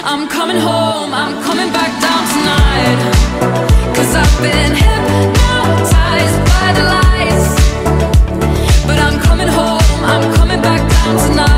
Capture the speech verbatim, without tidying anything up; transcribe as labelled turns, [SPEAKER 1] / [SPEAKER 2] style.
[SPEAKER 1] I'm coming home, I'm coming back down tonight. Cause I've been hypnotized by the lights. But I'm coming home, I'm coming back down tonight.